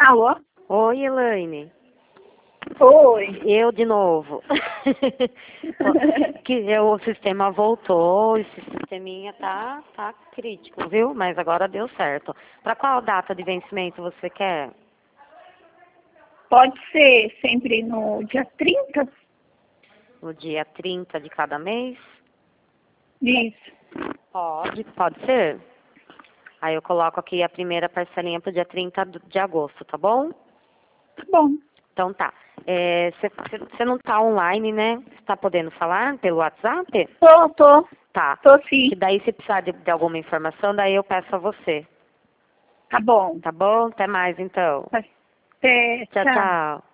Alô? Oi, Elaine. Oi. Eu de novo. O sistema voltou, esse sisteminha tá crítico, viu? Mas agora deu certo. Para qual data de vencimento você quer? Pode ser sempre no dia 30? No dia 30 de cada mês? Isso. Pode ser. Aí eu coloco aqui a primeira parcelinha pro dia 30 de agosto, tá bom? Tá bom. Então tá. Você não tá online, né? Você tá podendo falar pelo WhatsApp? Tô. Tá. Tô sim. Que daí se precisar de alguma informação, daí eu peço a você. Tá bom. Tá bom? Até mais então. Até, Tchau, tchau. tchau.